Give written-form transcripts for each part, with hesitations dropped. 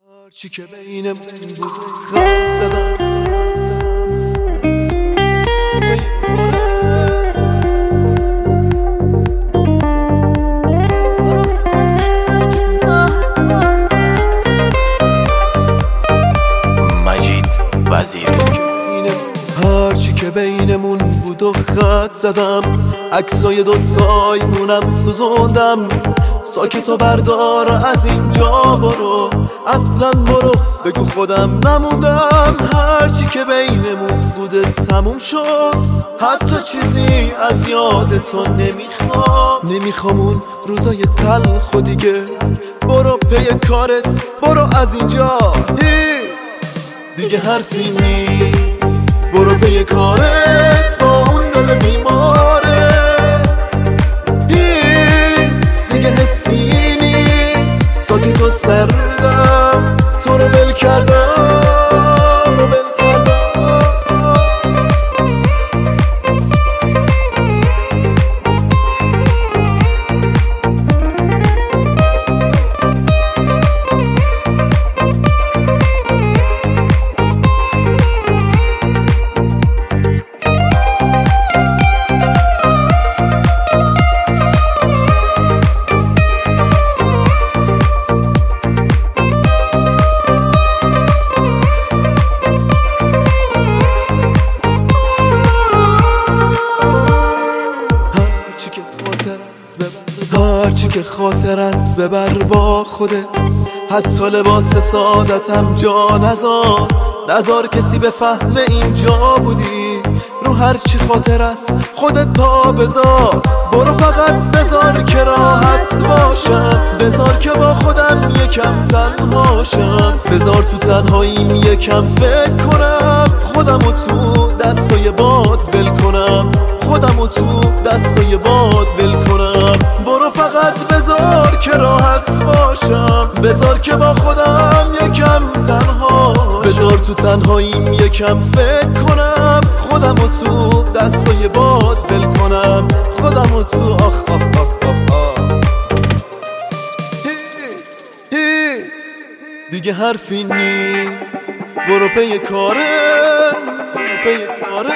هرچی که بینمون بود خط زدم مجید وزیری. هرچی که بینمون بود و خط زدم، عکسای دوتایمونم سوزوندم. ساکتو بردار از اینجا برو، اصلا برو بگو خودم نموندم. هرچی که بینمون بوده تموم شد، حتی چیزی از یاد تو نمیخوام اون روزای تلخ دیگه. برو پی کارت، برو از اینجا، دیگه حرفی نیست. برو پی کارت با اون دل بیماره، دیگه حسی نیست. ساکت و سردم تو رو ول کردم. هرچی که خاطر است ببر با خودت، حتی لباس سادتم جا نزار کسی بفهمه اینجا بودی. رو هرچی خاطر است خودت پا بذار، برو فقط بذار که راحت باشم. بذار که با خودم یکم تنهاشم، بذار تو تنهاییم یکم فکر کنم. خودمو تو دستای باد ول کنم، خودمو تو دستای باد ول کنم. برو فقط بذار که راحت باشم، بذار که با خودم یکم تنهاشم. بذار تو تنهاییم یکم فکر کنم، خودمو تو دستای باد ول کنم. خودمو تو آخ آخ آخ آخ آخ. دیگه حرفی نیست. برو پی کاره، برو پی کاره،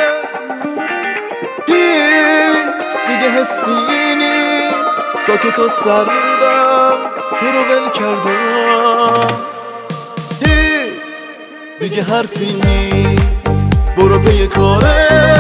دیگه حسی نیست. ساکت و سردم تو رو ول کردم. دیگه حرفی نیست. برو پی کاره.